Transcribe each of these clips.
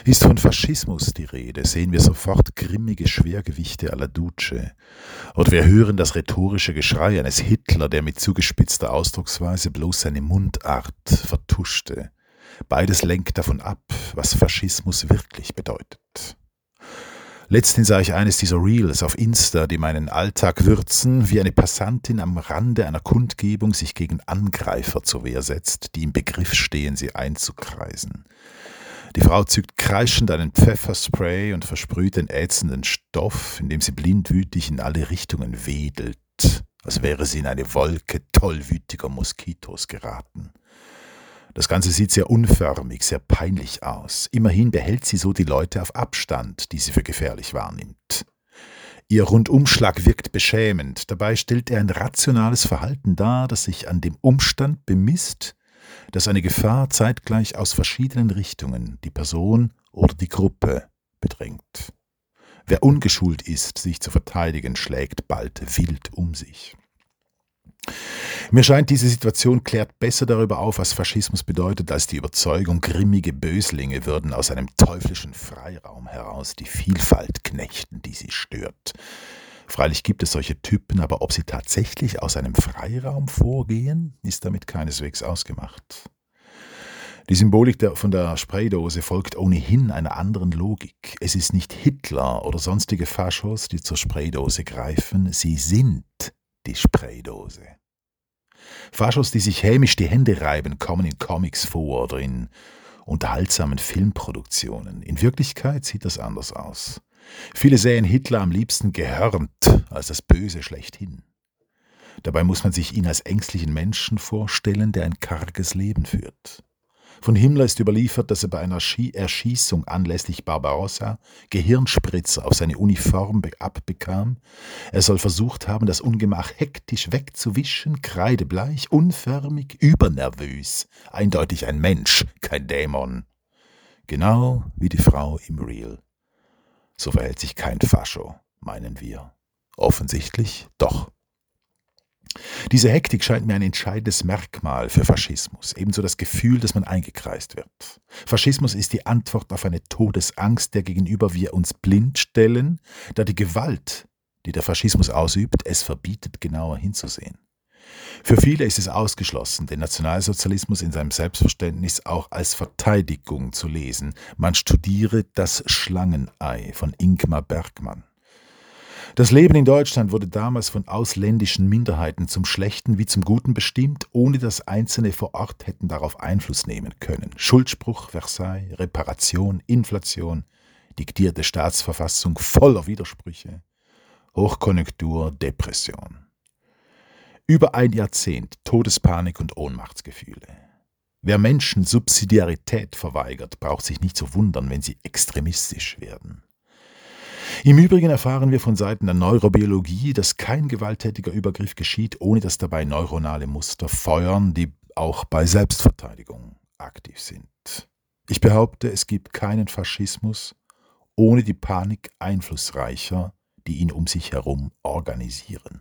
Ist von Faschismus die Rede, sehen wir sofort grimmige Schwergewichte alla Duce. Oder wir hören das rhetorische Geschrei eines Hitler, der mit zugespitzter Ausdrucksweise bloß seine Mundart vertuschte. Beides lenkt davon ab, was Faschismus wirklich bedeutet. Letztens sah ich eines dieser Reels auf Insta, die meinen Alltag würzen, wie eine Passantin am Rande einer Kundgebung sich gegen Angreifer zur Wehr setzt, die im Begriff stehen, sie einzukreisen. Die Frau zückt kreischend einen Pfefferspray und versprüht den ätzenden Stoff, indem sie blindwütig in alle Richtungen wedelt, als wäre sie in eine Wolke tollwütiger Moskitos geraten. Das Ganze sieht sehr unförmig, sehr peinlich aus. Immerhin behält sie so die Leute auf Abstand, die sie für gefährlich wahrnimmt. Ihr Rundumschlag wirkt beschämend. Dabei stellt er ein rationales Verhalten dar, das sich an dem Umstand bemisst, dass eine Gefahr zeitgleich aus verschiedenen Richtungen die Person oder die Gruppe bedrängt. Wer ungeschult ist, sich zu verteidigen, schlägt bald wild um sich. Mir scheint, diese Situation klärt besser darüber auf, was Faschismus bedeutet, als die Überzeugung, grimmige Böslinge würden aus einem teuflischen Freiraum heraus die Vielfalt knechten, die sie stört. Freilich gibt es solche Typen, aber ob sie tatsächlich aus einem Freiraum vorgehen, ist damit keineswegs ausgemacht. Die Symbolik von der Spraydose folgt ohnehin einer anderen Logik. Es ist nicht Hitler oder sonstige Faschos, die zur Spraydose greifen, sie sind die Spraydose. Faschos, die sich hämisch die Hände reiben, kommen in Comics vor oder in unterhaltsamen Filmproduktionen. In Wirklichkeit sieht das anders aus. Viele sähen Hitler am liebsten gehörnt als das Böse schlechthin. Dabei muss man sich ihn als ängstlichen Menschen vorstellen, der ein karges Leben führt. Von Himmler ist überliefert, dass er bei einer Erschießung anlässlich Barbarossa Gehirnspritzer auf seine Uniform abbekam. Er soll versucht haben, das Ungemach hektisch wegzuwischen, kreidebleich, unförmig, übernervös. Eindeutig ein Mensch, kein Dämon. Genau wie die Frau im Reel. So verhält sich kein Fascho, meinen wir. Offensichtlich doch. Diese Hektik scheint mir ein entscheidendes Merkmal für Faschismus, ebenso das Gefühl, dass man eingekreist wird. Faschismus ist die Antwort auf eine Todesangst, der gegenüber wir uns blind stellen, da die Gewalt, die der Faschismus ausübt, es verbietet, genauer hinzusehen. Für viele ist es ausgeschlossen, den Nationalsozialismus in seinem Selbstverständnis auch als Verteidigung zu lesen. Man studiere das Schlangenei von Ingmar Bergman. Das Leben in Deutschland wurde damals von ausländischen Minderheiten zum Schlechten wie zum Guten bestimmt, ohne dass Einzelne vor Ort hätten darauf Einfluss nehmen können. Schuldspruch, Versailles, Reparation, Inflation, diktierte Staatsverfassung voller Widersprüche, Hochkonjunktur, Depression. Über ein Jahrzehnt Todespanik und Ohnmachtsgefühle. Wer Menschen Subsidiarität verweigert, braucht sich nicht zu wundern, wenn sie extremistisch werden. Im Übrigen erfahren wir von Seiten der Neurobiologie, dass kein gewalttätiger Übergriff geschieht, ohne dass dabei neuronale Muster feuern, die auch bei Selbstverteidigung aktiv sind. Ich behaupte, es gibt keinen Faschismus ohne die Panik Einflussreicher, die ihn um sich herum organisieren.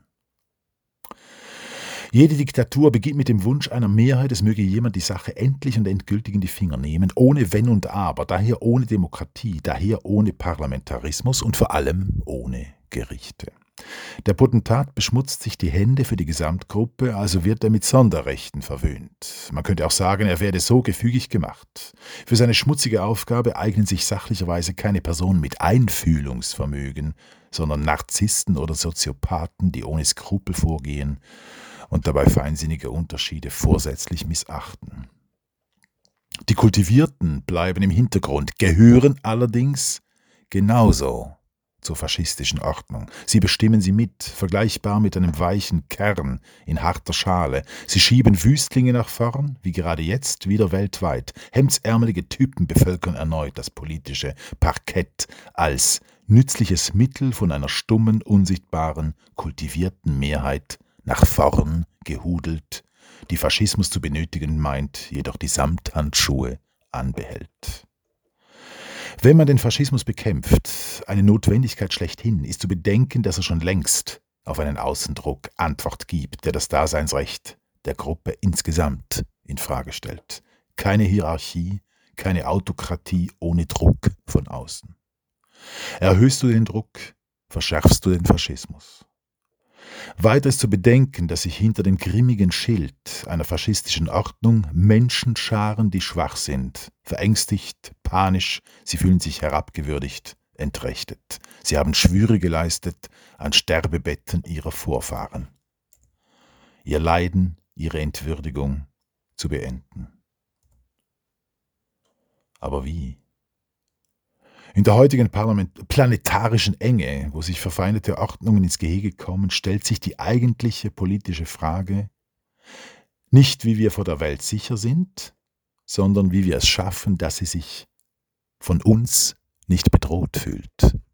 Jede Diktatur beginnt mit dem Wunsch einer Mehrheit, es möge jemand die Sache endlich und endgültig in die Finger nehmen, ohne Wenn und Aber, daher ohne Demokratie, daher ohne Parlamentarismus und vor allem ohne Gerichte. Der Potentat beschmutzt sich die Hände für die Gesamtgruppe, also wird er mit Sonderrechten verwöhnt. Man könnte auch sagen, er werde so gefügig gemacht. Für seine schmutzige Aufgabe eignen sich sachlicherweise keine Personen mit Einfühlungsvermögen, sondern Narzissten oder Soziopathen, die ohne Skrupel vorgehen und dabei feinsinnige Unterschiede vorsätzlich missachten. Die Kultivierten bleiben im Hintergrund, gehören allerdings genauso zur faschistischen Ordnung. Sie bestimmen sie mit, vergleichbar mit einem weichen Kern in harter Schale. Sie schieben Wüstlinge nach vorn, wie gerade jetzt, wieder weltweit. Hemdsärmelige Typen bevölkern erneut das politische Parkett als nützliches Mittel von einer stummen, unsichtbaren, kultivierten Mehrheit nach vorn gehudelt, die Faschismus zu benötigen meint, jedoch die Samthandschuhe anbehält. Wenn man den Faschismus bekämpft, eine Notwendigkeit schlechthin, ist zu bedenken, dass er schon längst auf einen Außendruck Antwort gibt, der das Daseinsrecht der Gruppe insgesamt in Frage stellt. Keine Hierarchie, keine Autokratie ohne Druck von außen. Erhöhst du den Druck, verschärfst du den Faschismus. Weiter ist zu bedenken, dass sich hinter dem grimmigen Schild einer faschistischen Ordnung Menschen scharen, die schwach sind, verängstigt, panisch, sie fühlen sich herabgewürdigt, entrechtet. Sie haben Schwüre geleistet an Sterbebetten ihrer Vorfahren. Ihr Leiden, ihre Entwürdigung zu beenden. Aber wie? In der heutigen planetarischen Enge, wo sich verfeindete Ordnungen ins Gehege kommen, stellt sich die eigentliche politische Frage, nicht wie wir vor der Welt sicher sind, sondern wie wir es schaffen, dass sie sich von uns nicht bedroht fühlt.